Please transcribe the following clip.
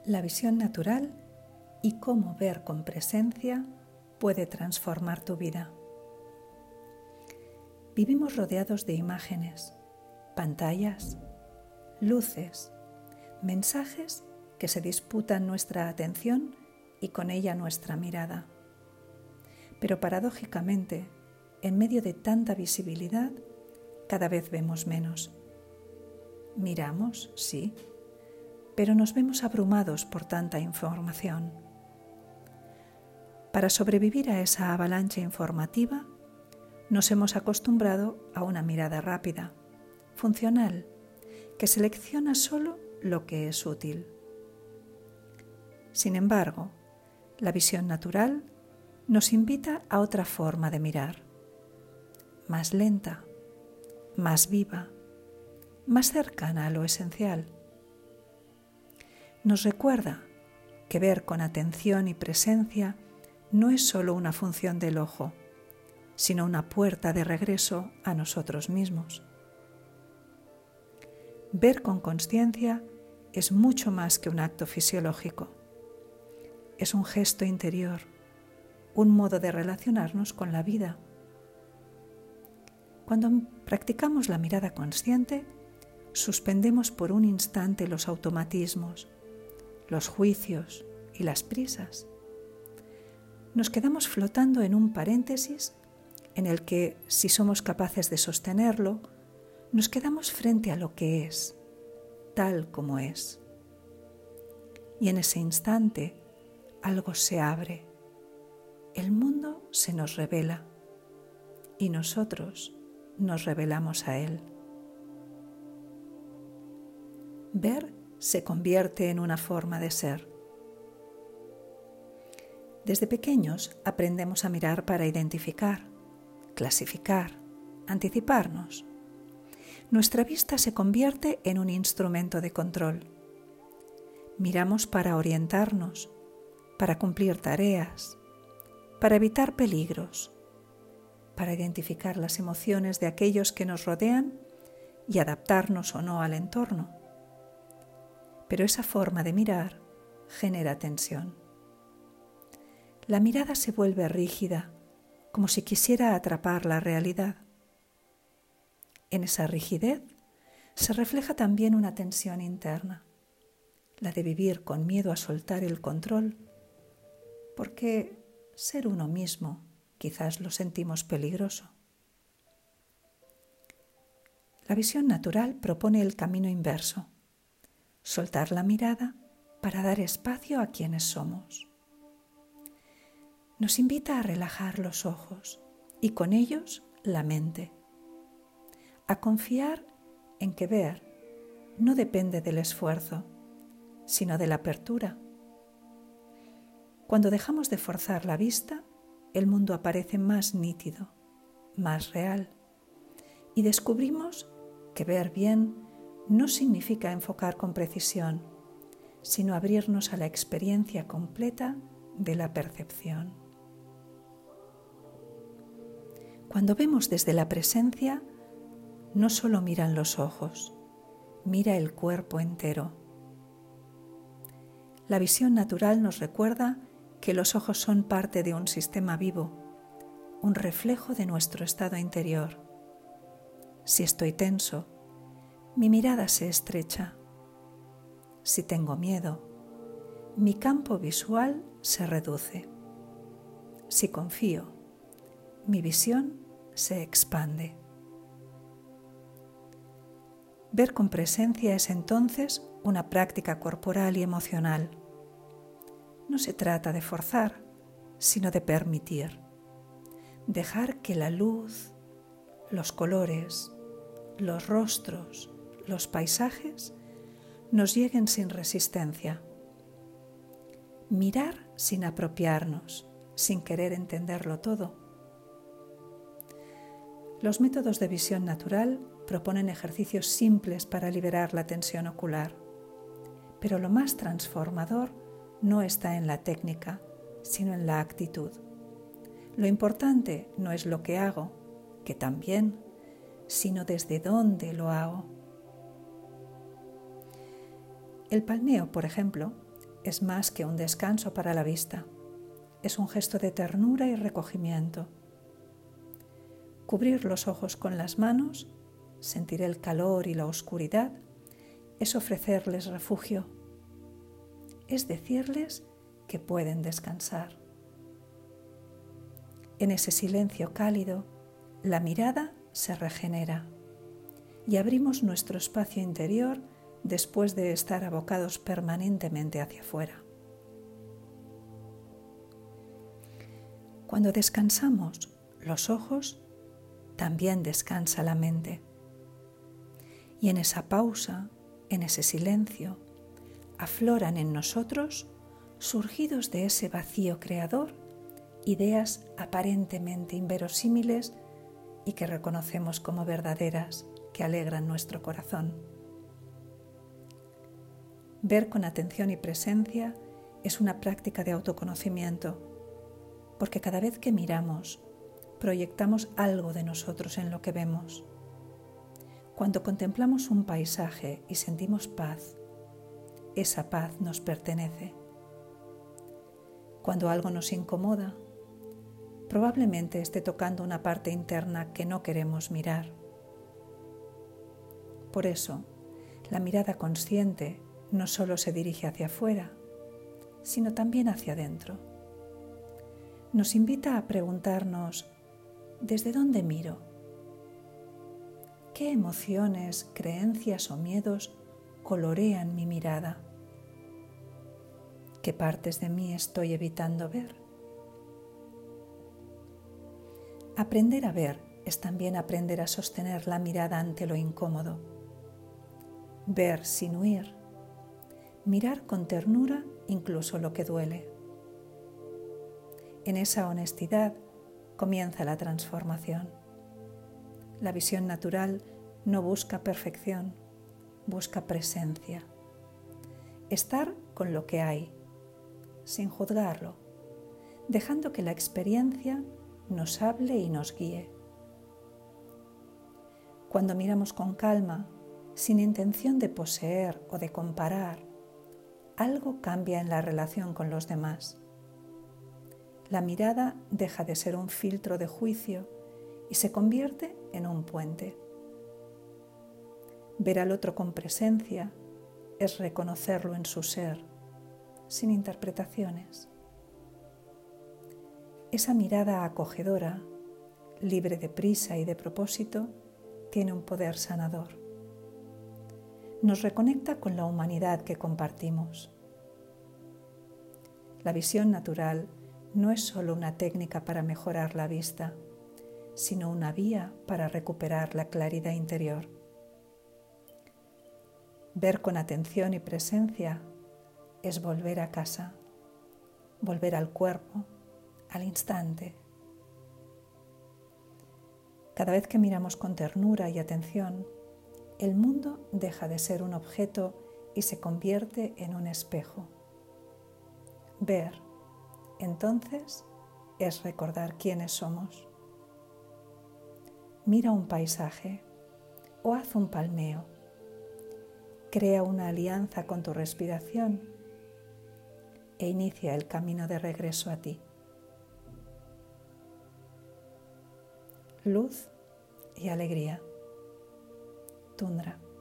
La visión natural y cómo ver con presencia puede transformar tu vida. Vivimos rodeados de imágenes, pantallas, luces, mensajes que se disputan nuestra atención y con ella nuestra mirada. Pero paradójicamente, en medio de tanta visibilidad, cada vez vemos menos. Miramos, sí, pero nos vemos abrumados por tanta información. Para sobrevivir a esa avalancha informativa, nos hemos acostumbrado a una mirada rápida, funcional, que selecciona solo lo que es útil. Sin embargo, la visión natural nos invita a otra forma de mirar, más lenta, más viva, más cercana a lo esencial. Nos recuerda que ver con atención y presencia no es solo una función del ojo, sino una puerta de regreso a nosotros mismos. Ver con consciencia es mucho más que un acto fisiológico. Es un gesto interior, un modo de relacionarnos con la vida. Cuando practicamos la mirada consciente, suspendemos por un instante los automatismos, los juicios y las prisas. Nos quedamos flotando en un paréntesis en el que, si somos capaces de sostenerlo, nos quedamos frente a lo que es, tal como es. Y en ese instante algo se abre, el mundo se nos revela y nosotros nos revelamos a él. Ver se convierte en una forma de ser. Desde pequeños aprendemos a mirar para identificar, clasificar, anticiparnos. Nuestra vista se convierte en un instrumento de control. Miramos para orientarnos, para cumplir tareas, para evitar peligros, para identificar las emociones de aquellos que nos rodean y adaptarnos o no al entorno. Pero esa forma de mirar genera tensión. La mirada se vuelve rígida, como si quisiera atrapar la realidad. En esa rigidez se refleja también una tensión interna, la de vivir con miedo a soltar el control, porque ser uno mismo quizás lo sentimos peligroso. La visión natural propone el camino inverso, soltar la mirada para dar espacio a quienes somos. Nos invita a relajar los ojos y con ellos la mente, a confiar en que ver no depende del esfuerzo, sino de la apertura. Cuando dejamos de forzar la vista, el mundo aparece más nítido, más real, y descubrimos que ver bien no significa enfocar con precisión, sino abrirnos a la experiencia completa de la percepción. Cuando vemos desde la presencia, no solo miran los ojos, mira el cuerpo entero. La visión natural nos recuerda que los ojos son parte de un sistema vivo, un reflejo de nuestro estado interior. Si estoy tenso, mi mirada se estrecha. Si tengo miedo, mi campo visual se reduce. Si confío, mi visión se expande. Ver con presencia es entonces una práctica corporal y emocional. No se trata de forzar, sino de permitir. Dejar que la luz, los colores, los rostros, los paisajes nos lleguen sin resistencia. Mirar sin apropiarnos, sin querer entenderlo todo. Los métodos de visión natural proponen ejercicios simples para liberar la tensión ocular, pero lo más transformador no está en la técnica, sino en la actitud. Lo importante no es lo que hago, que también, sino desde dónde lo hago. El palmeo, por ejemplo, es más que un descanso para la vista. Es un gesto de ternura y recogimiento. Cubrir los ojos con las manos, sentir el calor y la oscuridad, es ofrecerles refugio. Es decirles que pueden descansar. En ese silencio cálido, la mirada se regenera y abrimos nuestro espacio interior después de estar abocados permanentemente hacia afuera. Cuando descansamos los ojos, también descansa la mente. Y en esa pausa, en ese silencio, afloran en nosotros, surgidos de ese vacío creador, ideas aparentemente inverosímiles y que reconocemos como verdaderas, que alegran nuestro corazón. Ver con atención y presencia es una práctica de autoconocimiento, porque cada vez que miramos, proyectamos algo de nosotros en lo que vemos. Cuando contemplamos un paisaje y sentimos paz, esa paz nos pertenece. Cuando algo nos incomoda, probablemente esté tocando una parte interna que no queremos mirar. Por eso, la mirada consciente no solo se dirige hacia afuera, sino también hacia adentro. Nos invita a preguntarnos, ¿desde dónde miro? ¿Qué emociones, creencias o miedos colorean mi mirada? ¿Qué partes de mí estoy evitando ver? Aprender a ver es también aprender a sostener la mirada ante lo incómodo. Ver sin huir. Mirar con ternura incluso lo que duele. En esa honestidad comienza la transformación. La visión natural no busca perfección, busca presencia. Estar con lo que hay, sin juzgarlo, dejando que la experiencia nos hable y nos guíe. Cuando miramos con calma, sin intención de poseer o de comparar, algo cambia en la relación con los demás. La mirada deja de ser un filtro de juicio y se convierte en un puente. Ver al otro con presencia es reconocerlo en su ser, sin interpretaciones. Esa mirada acogedora, libre de prisa y de propósito, tiene un poder sanador. Nos reconecta con la humanidad que compartimos. La visión natural no es solo una técnica para mejorar la vista, sino una vía para recuperar la claridad interior. Ver con atención y presencia es volver a casa, volver al cuerpo, al instante. Cada vez que miramos con ternura y atención, el mundo deja de ser un objeto y se convierte en un espejo. Ver, entonces, es recordar quiénes somos. Mira un paisaje o haz un palmeo. Crea una alianza con tu respiración e inicia el camino de regreso a ti. Luz y alegría. Tundra.